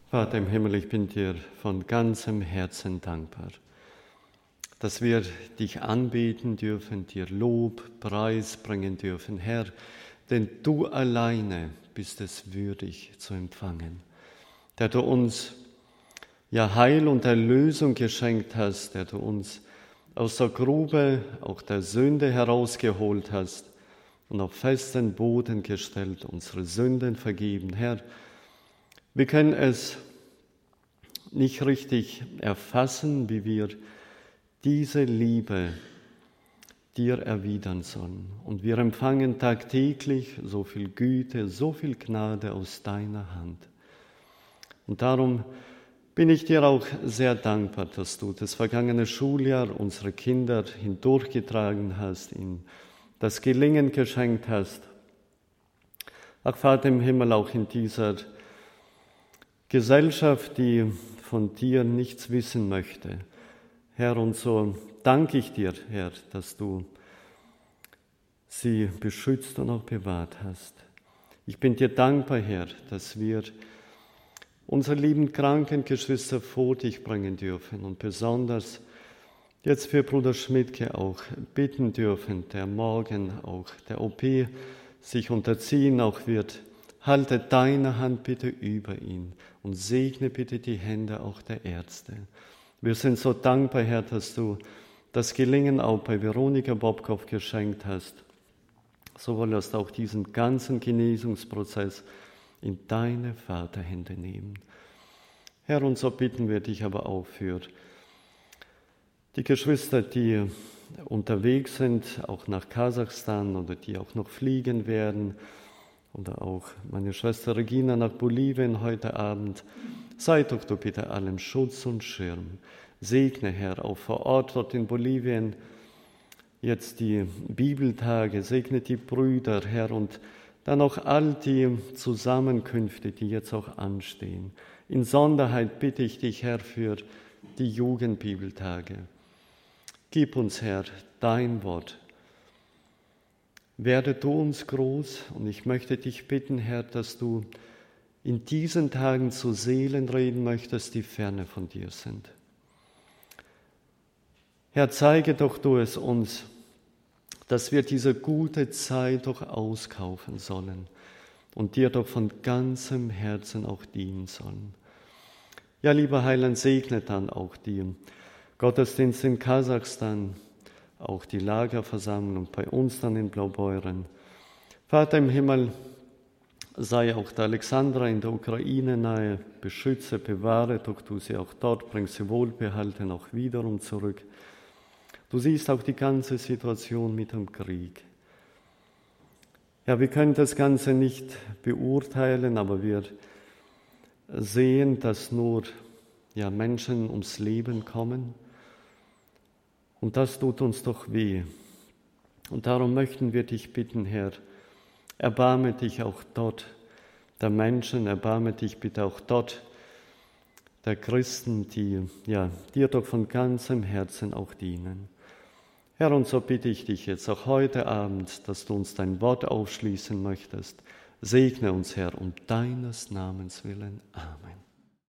Vater im Himmel, ich bin dir von ganzem Herzen dankbar, dass wir dich anbeten dürfen, dir Lob, Preis bringen dürfen, Herr, denn du alleine bist es würdig zu empfangen, der du uns Heil und Erlösung geschenkt hast, der du uns aus der Grube, auch der Sünde herausgeholt hast und auf festen Boden gestellt, unsere Sünden vergeben. Herr, wir können es nicht richtig erfassen, wie wir diese Liebe dir erwidern sollen. Und wir empfangen tagtäglich so viel Güte, so viel Gnade aus deiner Hand. Und darum bin ich dir auch sehr dankbar, dass du das vergangene Schuljahr unsere Kinder hindurchgetragen hast, ihnen das Gelingen geschenkt hast. Ach Vater im Himmel, auch in dieser Gesellschaft, die von dir nichts wissen möchte. Herr, und so danke ich dir, Herr, dass du sie beschützt und auch bewahrt hast. Ich bin dir dankbar, Herr, dass wir unsere lieben kranken Geschwister vor dich bringen dürfen und besonders jetzt für Bruder Schmidtke auch bitten dürfen, der morgen auch der OP sich unterziehen auch wird. Halte deine Hand bitte über ihn und segne bitte die Hände auch der Ärzte. Wir sind so dankbar, Herr, dass du das Gelingen auch bei Veronika Bobkow geschenkt hast. So wolltest auch diesen ganzen Genesungsprozess in deine Vaterhände nehmen. Herr, und so bitten wir dich aber auch für die Geschwister, die unterwegs sind, auch nach Kasachstan oder die auch noch fliegen werden, oder auch meine Schwester Regina nach Bolivien heute Abend. Sei doch du bitte allem Schutz und Schirm. Segne, Herr, auch vor Ort dort in Bolivien jetzt die Bibeltage, segne die Brüder, Herr, und dann auch all die Zusammenkünfte, die jetzt auch anstehen. In Sonderheit bitte ich dich, Herr, für die Jugendbibeltage. Gib uns, Herr, dein Wort. Werde du uns groß, und ich möchte dich bitten, Herr, dass du in diesen Tagen zu Seelen reden möchtest, die ferne von dir sind. Herr, zeige doch du es uns, dass wir diese gute Zeit doch auskaufen sollen und dir doch von ganzem Herzen auch dienen sollen. Ja, lieber Heiland, segne dann auch die Gottesdienste in Kasachstan, auch die Lagerversammlung bei uns dann in Blaubeuren. Vater im Himmel, sei auch der Alexandra in der Ukraine nahe, beschütze, bewahre doch du sie auch dort, bring sie wohlbehalten auch wiederum zurück. Du siehst auch die ganze Situation mit dem Krieg. Ja, wir können das Ganze nicht beurteilen, aber wir sehen, dass nur Menschen ums Leben kommen. Und das tut uns doch weh. Und darum möchten wir dich bitten, Herr, erbarme dich auch dort der Menschen, erbarme dich bitte auch dort der Christen, die dir doch von ganzem Herzen auch dienen. Herr, und so bitte ich dich jetzt auch heute Abend, dass du uns dein Wort aufschließen möchtest. Segne uns, Herr, um deines Namens willen. Amen.